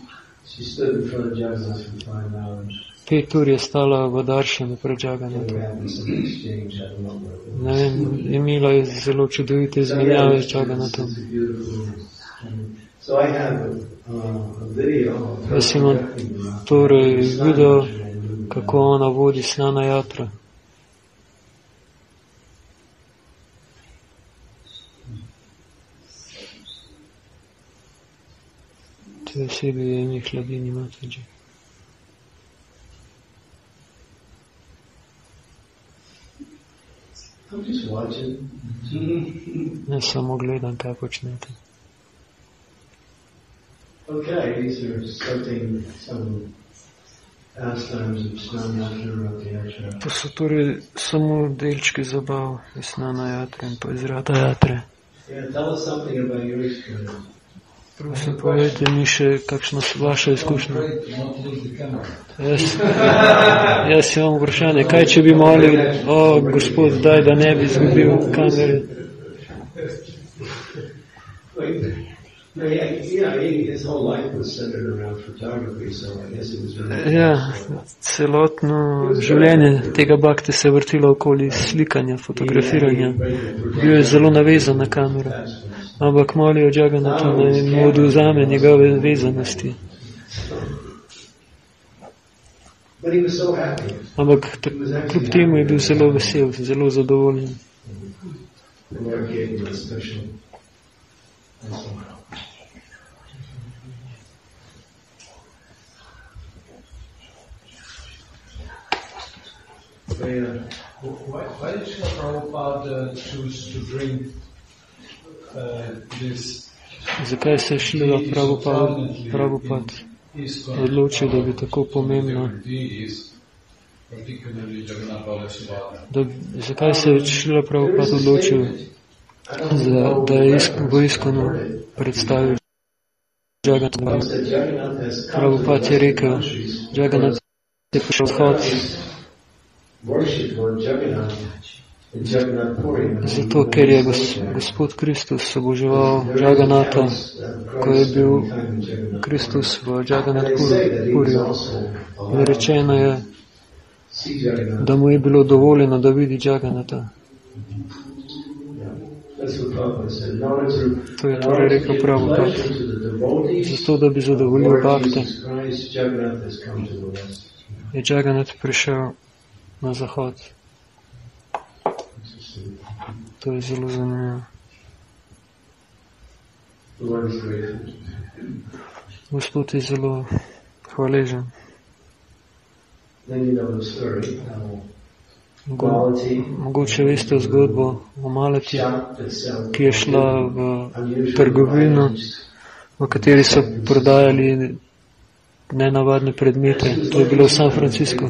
Speaker 2: Pet ur je stala v daršanu pred Jagannathom. Ne vem, imela je zelo čudovite izmenjave z Jagannathom. Jaz imam torej video, kako ona vodi Snana Yatra. Te osebi je ime Hladini Mataji. Ne samo gledam, kaj počnete.
Speaker 1: Okay, these are something, some
Speaker 2: To so torej samo delčki zabav iz Snana Jatre in pa iz Rata Jatre. Prosim, povejte mi še, kakšna so vaša izkušnja. Jaz, jaz imam vprašanje, kaj če bi molil, o, Gospod, daj, da ne bi izgubil kamere. Ja, celotno življenje tega bakte se je vrtilo okoli slikanja, fotografiranja. Bil je zelo navezan na kamero. Ampak molijo Jagannatha, da mu odvzame njegove vezanosti. Ampak kljub temu je bil zelo vesel, zelo zadovoljen.
Speaker 3: Why, why did Srila Prabhupada choose to bring uh, this?
Speaker 2: Zakaj se je Srila Prabhupada odločil, da bi tako pomembno? Da, zakaj se je Srila Prabhupada odločil, za, da je v Iskonu predstavil Jagannatha? Prabhupada je rekel, Jagannatha je prišel odhod. Zato, ker je Gospod Kristus oboževal Jagannatha, ko je bil Kristus v Jagannath Puriju. In rečeno je, da mu je bilo dovoljeno, da vidi Jagannatha. To je torej rekel Prabhupada. Zato, da bi zadovoljil bakte, je Jagannath prišel na zahod. To je zelo zanimivo. Gospod je zelo hvaležen. Mogo, mogoče veste zgodbo o Malati, ki je šla v trgovino, v kateri so prodajali nenavadne predmete. To je bilo v San Francisco.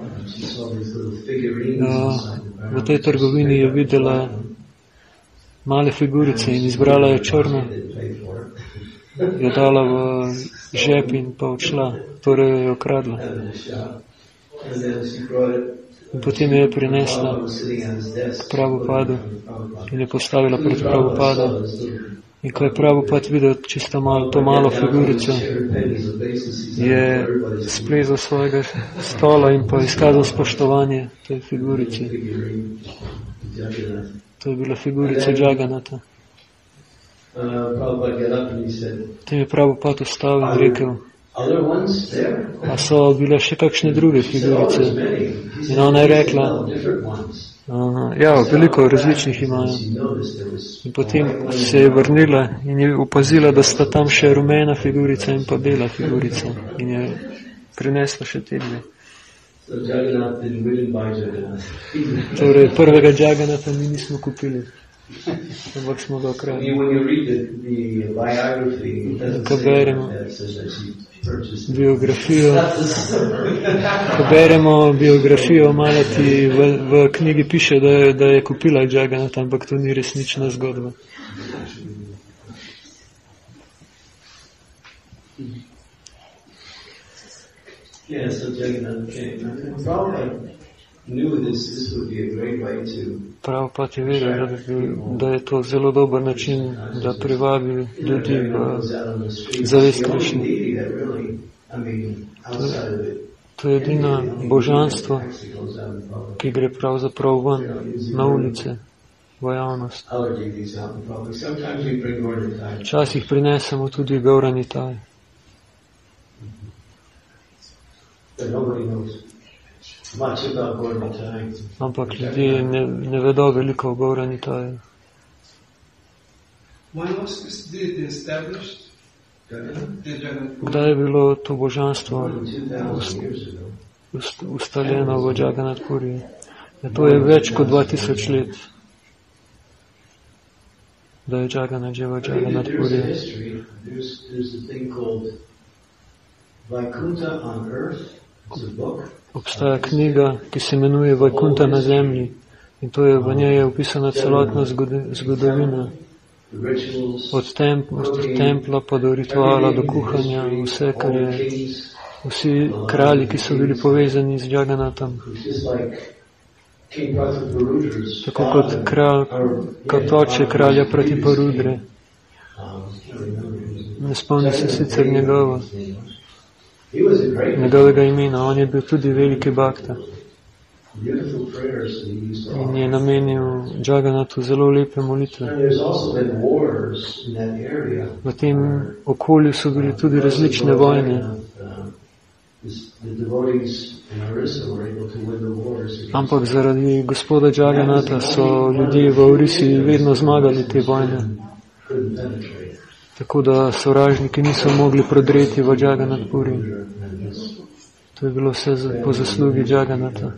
Speaker 2: V tej trgovini je videla male figurice in izbrala je črno, jo dala v žep in pa odšla, torej jo okradla. In potem je prinesla k Prabhupadu in je postavila pred Prabhupado. In ko je Prabhupada videl čisto malo, to malo figurico, je splezal svojega stola in pa izkazal spoštovanje tej figurici. To je bila figurica Jagannatha. Potem je Prabhupada vstal in rekel, a so bile še kakšne druge figurice? In ona je rekla, aha, ja, veliko različnih imajo. In potem se je vrnila in je opazila, da sta tam še rumena figurica in pa bela figurica. In je prinesla še te dve. Torej, prvega Jagannatha mi nismo kupili, ampak smo ga okradli. Ko beremo biografijo, ko beremo biografijo Malati, v, v knjigi piše, da je, da je kupila Jagannatha, ampak to ni resnična zgodba. Prabhupada je vedel, da, da je to zelo dober način, da privabi ljudi v zavest Krišne. To, to je edino božanstvo, ki gre pravzaprav ven na ulice, v javnost. Včasih prinesemo tudi Gauranitaj. Ampak ljudje ne, ne vedo veliko o Gauranitaju. Kdaj je bilo to božanstvo ust, ust, ustaljeno v Jagannath Puriju? Ja, to je več kot dva tisoč let, da je Jagannath že v Jagannath Puriju.
Speaker 1: Vaikuntha on earth
Speaker 2: obstaja knjiga, ki se imenuje Vajkunta na zemlji. In to je, v njej je opisana celotna zgodovina. Od, temp, od templa pa do rituala, do kuhanja, vse, kar je, vsi kralji, ki so bili povezani z Jagannathom. Tako kot kralj, kot oče kralja Pratiparudre. Ne spomnim se sicer njegova, njegovega imena, on je bil tudi veliki bhakta. In je namenil Jagannathu zelo lepe molitve. V tem okolju so bili tudi različne vojne. Ampak zaradi gospoda Jagannatha so ljudje v Orisi vedno zmagali te vojne. Tako da sovražniki niso mogli prodreti v Jagannath Puri. To je bilo vse po zaslugi Jagannatha.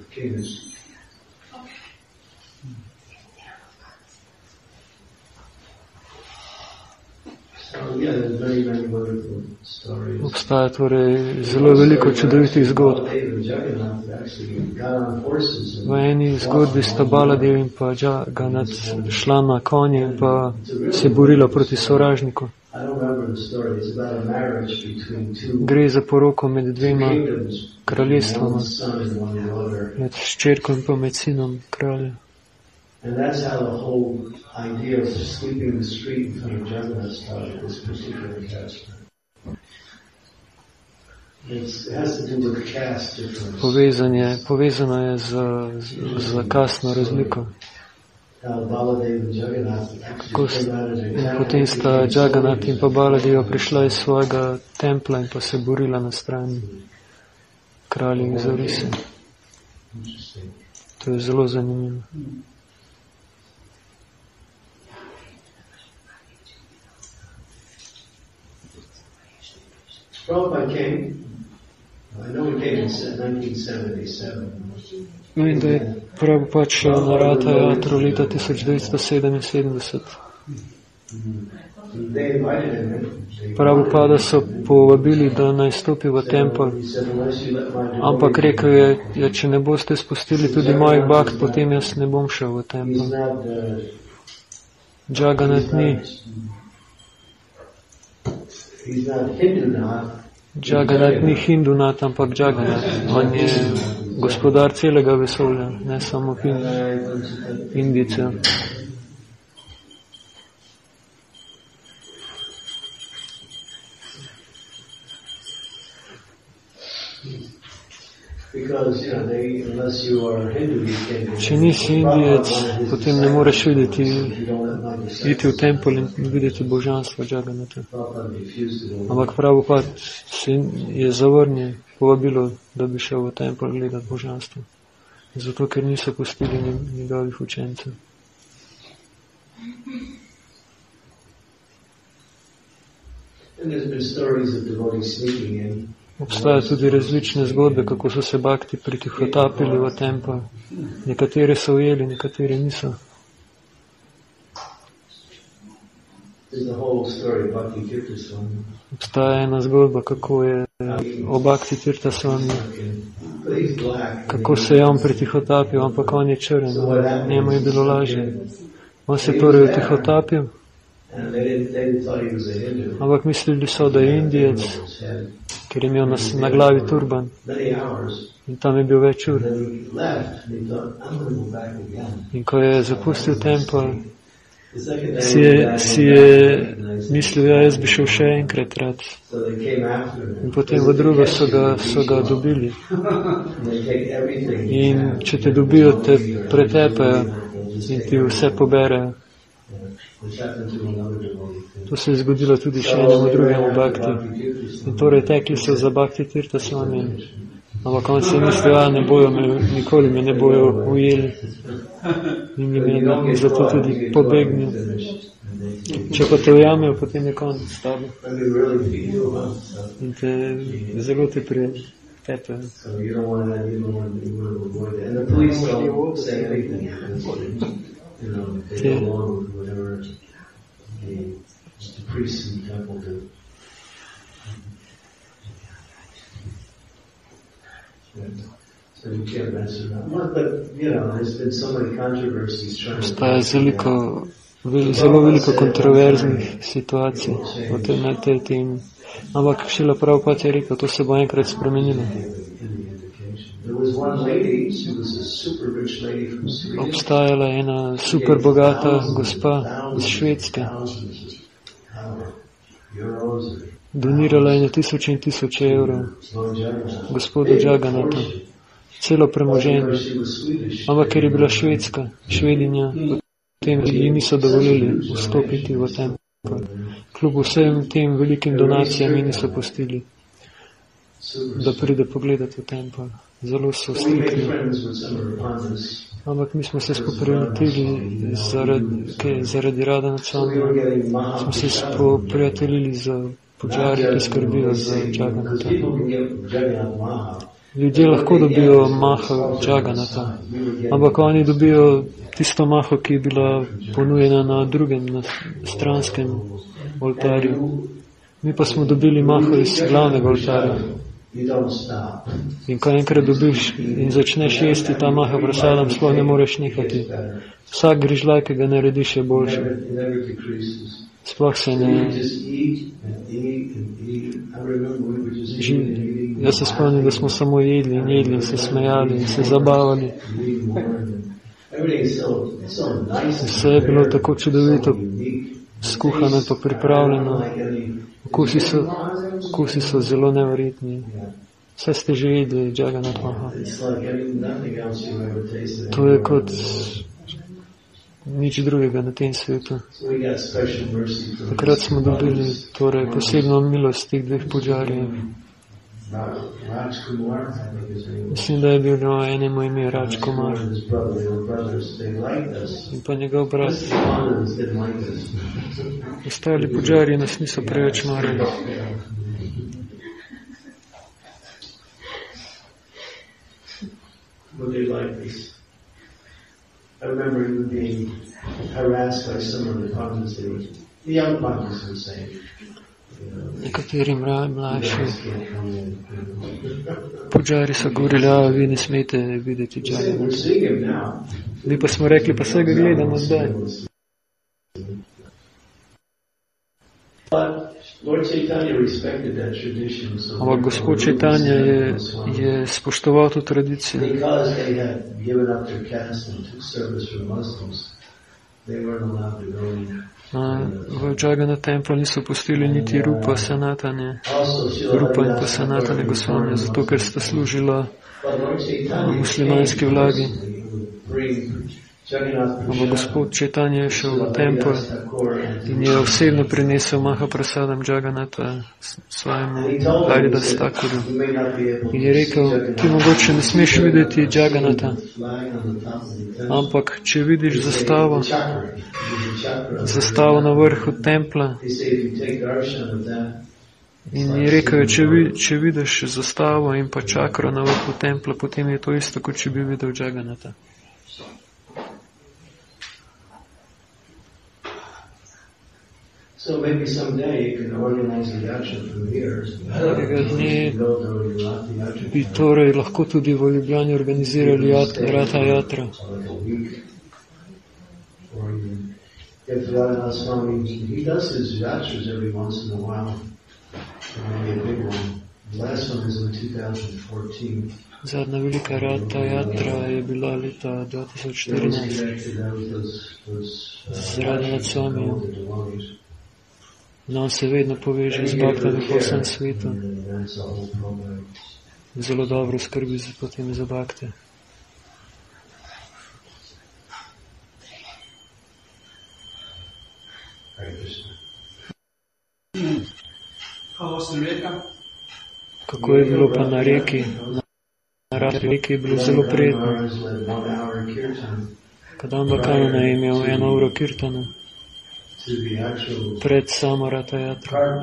Speaker 2: Obstaja torej zelo veliko čudovitih zgodb. V eni zgodbi sta Baladev in pa Jagannath šla na konje in pa se borila proti sovražniku. Gre za poroko med dvema kraljestvama, med ščerko in pa med sinom kralja.
Speaker 1: And that's how the whole idea of sweeping the street in front of Jagannath started, this particular caste. It's, it has to do with caste difference.
Speaker 2: Povezan je, povezano je z, z, z kastno razliko. Kako in potem sta Jagannath in pa Baladeva prišla iz svojega templa in pa se borila na strani kraljev iz Orise. To je zelo zanimivo.
Speaker 1: Prabhupada came, I know he came in nineteen seventy-seven.
Speaker 2: Vem, da je Prabhupada šel na Ratha Yatro leta tisoč devetsto sedeminsedemdeset. Prabhupada so povabili, da naj stopi v tempelj, ampak rekel je, ja, če ne boste spustili tudi mojih bhakt, potem jaz ne bom šel v tempelj. Jagannath ni Jagannath ni Hindunath, ampak Jagannath. On je gospodar celega vesolja, ne samo Indice. Če nisi Indijec, potem ne moreš videti, iti v tempelj in videti božanstvo Jagannatha. Ampak Prabhupada je zavrnil povabilo, da bi šel v tempelj gledati božanstvo. Zato, ker niso pustili njegovih učencev. Obstajajo tudi različne zgodbe, kako so se bhakti pritihotapili v tempelj. Nekatere so ujeli, nekatere niso. Obstaja ena zgodba, kako je o Bhakti Tirtha Swami, kako se je on pritihotapil, ampak on je črn, njemu je bilo lažje. On se torej utihotapil, ampak mislili so, da je Indijec, ker je imel na, na glavi turban in tam je bil več ur. In ko je zapustil tempelj, si je, si je mislil, ja, jaz bi šel še enkrat rad. In potem v drugo so ga, so ga dobili. In če te dobijo, te pretepejo in ti vse poberejo. To se je zgodilo tudi še enemu drugemu bhakti. In torej tekli so za Bhakti Tirtha Swami. Ampak on se je mislil, ja, ne bojo me, nikoli me ne bojo ujeli. In jim je zato tudi pobegnil. Če pa te ujamejo, potem je konec s tabo. In te zelo te pretepejo.
Speaker 1: You know, they go along with whatever the, the priests in the temple do.
Speaker 2: Obstaja veliko, zelo veliko kontroverznih situacij v tej, na tej temi. Ampak Šrila Prabhupada je rekel, to se bo enkrat spremenilo. Obstajala je ena super bogata gospa iz Švedske. Donirala je na tisoče in tisoče evrov gospodu Jaganathu, celo premoženje. Ampak ker je bila Švedska, Švedinja, potem ji niso dovolili vstopiti v tempelj. Kljub vsem tem velikim donacijam ji niso pustili, da pride pogledati v tempelj. Zelo so stikli. Ampak mi smo se spoprijateljili zaradi, zaradi Rada nad Swami. Smo se spoprijateljili za puđari, ki skrbijo za Jaganatha. Ljudje lahko dobijo maha Jaganatha, ampak oni dobijo tisto maho, ki je bila ponujena na drugem, na stranskem oltarju. Mi pa smo dobili maho iz glavnega oltarja. In ko enkrat dobiš in začneš jesti ta maha prasadam, sploh ne moreš nehati. Vsak grižljaj, ki ga narediš, je boljši. Sploh se ne... Jaz se spomnim, da smo samo jedli in jedli in se smejali in se zabavali. Vse je bilo tako čudovito skuhano pa pripravljeno. Okusi so, okusi so zelo neverjetni. Vse ste že jedli, Jagannath Maha. To je kot nič drugega na tem svetu. Takrat smo dobili torej posebno milost teh dveh puđarjev. Mislim, da je bilo enemu ime Raj Kumar. In pa njegov brat. Ostali puđarji nas niso preveč marali.
Speaker 1: I remember even being harassed by some of the Pandits, the young Pandits would say,
Speaker 2: nekateri mlajši puđari so govorili, a vi ne smete videti Jaganatha. Mi pa smo rekli, pa vse ga gledamo zdaj. Ampak gospod Chaitanya je, je spoštoval to tradicijo. V Jagannath Temple niso pustili niti Rupa, Sanatane, Rupa in pa Sanatane Gosvami, zato ker sta služila muslimanski vladi. Ampak gospod Chaitanya je šel v tempel in je osebno prinesel Mahaprasadam Jagannatha svojemu Haridas Thakurju. In je rekel, ti mogoče ne smeš videti Jagannatha, ampak če vidiš zastavo, zastavo na vrhu templa, in je rekel, če, vid, če vidiš zastavo in pa čakro na vrhu templa, potem je to isto, kot če bi videl Jagannatha.
Speaker 1: So maybe someday you can organize the yatra from here.
Speaker 2: Nekega dne bi torej lahko tudi v Ljubljani organizirali Ratha Yatra.
Speaker 1: If Radha Swami, he does his yatras every once in a while, maybe a big one. The last one was in two thousand fourteen.
Speaker 2: Zadnja velika Ratha Yatra je bila leta dva tisoč štirinajst z Radha Swamijem. No, on se vedno poveže z baktami po vsem svetu. Zelo dobro skrbi za, potem za bakte. Kako je bilo pa na reki? Na reki je bilo zelo prijetno. Kadamba Kanana je imel eno uro kirtana pred samo Ratha Yatra.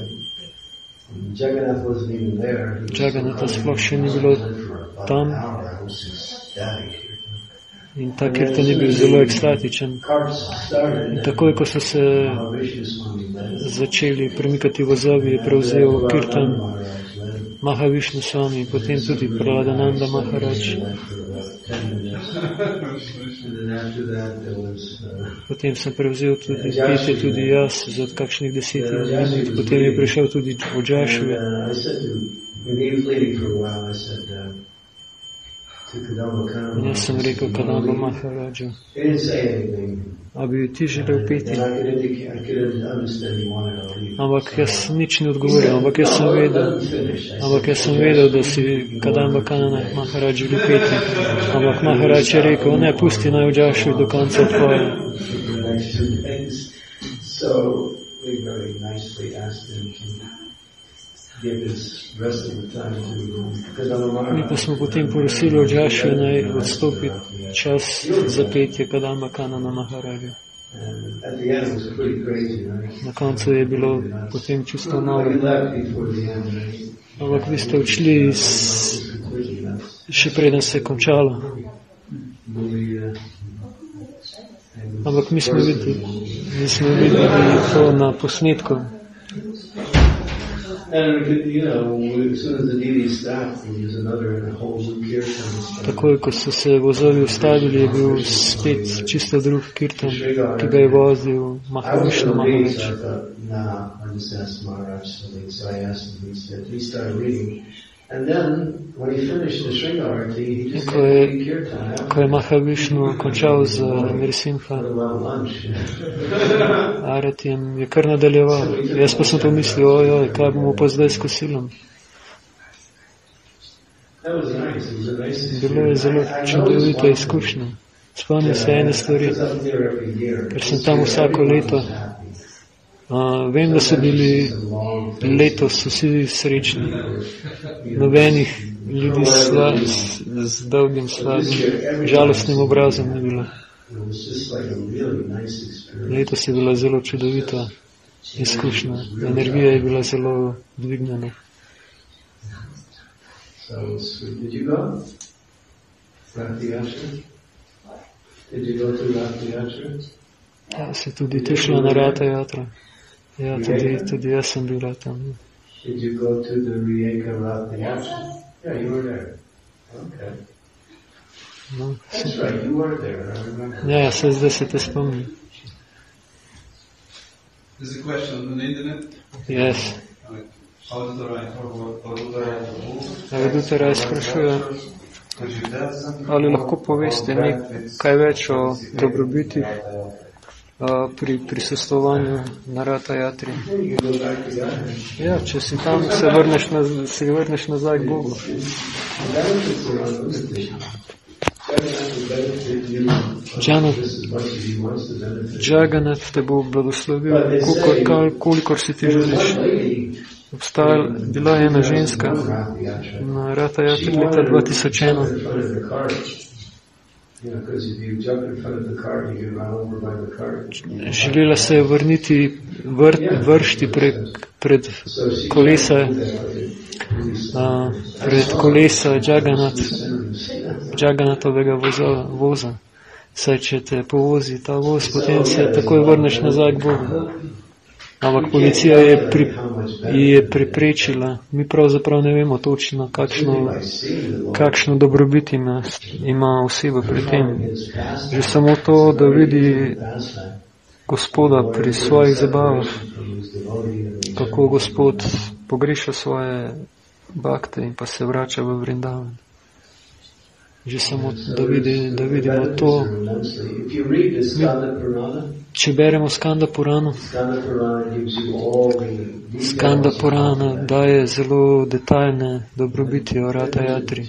Speaker 2: Jagannatha sploh še ni bilo tam in ta kirtan je bil zelo ekstatičen. In takoj, ko so se začeli premikati vozovi, je prevzel kirtan Mahavišnu Swami, potem tudi Prahladananda Maharaj. Potem sem prevzel tudi petje, tudi jaz, za kakšnih deset minut. Potem je prišel tudi Joshua. In jaz sem rekel Kadamba Maharaju, a bi ti želel peti? Ampak jaz nič ne odgovoril, ampak jaz sem vedel, ampak jaz sem vedel, da si Kadamba Maharaj želi peti. Ampak Maharaj je rekel, ne, pusti naj Joshua do konca odpove. Mi pa smo potem prosili od Joshua naj odstopi čas za petje Kadamba Kanana Maharaju. Na koncu je bilo potem čisto noro. Ampak vi ste odšli še preden se je končalo. Ampak mi smo videli, mi smo videli to na posnetku. Takoj, ko so se vozovi ustavili, je bil spet čisto drug kirtan, ki ga je vozil Mahavišnu Maharaj. In ko je, ko je Mahavišnu končal z Nrsimha Aratijem, je kar nadaljeval. Jaz pa sem pomislil, ojoj, kaj bomo pa zdaj s kosilom. Bilo je zelo čudovita izkušnja. Spomnim se ene stvari, ker sem tam vsako leto. Uh, vem, da so bili letos vsi srečni. Nobenih ljudi sla, z, z dolgim, slabim, žalostnim obrazom ne bilo. Letos je bila zelo čudovita izkušnja. Energija je bila zelo dvignjena. Ja, si tudi ti šla na Rata Jatra. Ja, tudi, tudi jaz sem bila tam.
Speaker 1: Did you go to the Rijeka Ratha Yatra? Yeah, you were there. Okay.
Speaker 2: No,
Speaker 1: That's right, you were there, I remember.
Speaker 2: Ja, se zdaj se te spomnim.
Speaker 4: There's a question on the internet.
Speaker 2: Yes. Avidutaraj sprašuje, ali lahko poveste nekaj več o dobrobitih Uh, pri prisostovanju na Rata Jatri. Ja, če si tam, se vrneš, naz, se vrneš nazaj k Bogu. Jagannath te bo blagoslovil, kolikor, kolikor si ti želiš. Obstajala, bila je ena ženska na Rata Jatri leta dva tisoč ena. Želela se je vrniti, vr, vršti prek, pred kolesa, a, pred kolesa Jagannath, Jagannatovega voza, voza. Saj, če te povozi ta voz, potem se takoj vrneš nazaj k Bogu. Ampak policija je, pri, je preprečila. Mi pravzaprav ne vemo točno, kakšno, kakšno dobrobit ima, ima oseba pri tem. Že samo to, da vidi Gospoda pri svojih zabavah, kako Gospod pogreša svoje bakte in pa se vrača v Vrindavan. Že samo, da, vidi, da vidimo to. Mi, če beremo Skanda Purano, Skanda Purana daje zelo detaljne dobrobiti o Rata Jatri.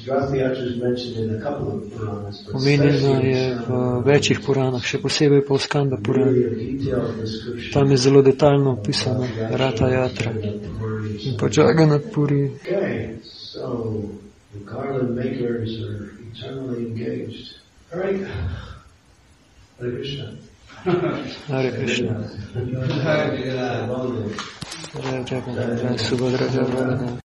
Speaker 2: Omenjena je v večjih Puranah, še posebej pa v Skanda Purani. Tam je zelo detaljno opisano Rata Jatra. In pa Jagannath Puri.
Speaker 1: The garland makers are eternally engaged. All right. Hare Krishna.
Speaker 2: Hare Krishna. Hare Krishna. Hare Krishna.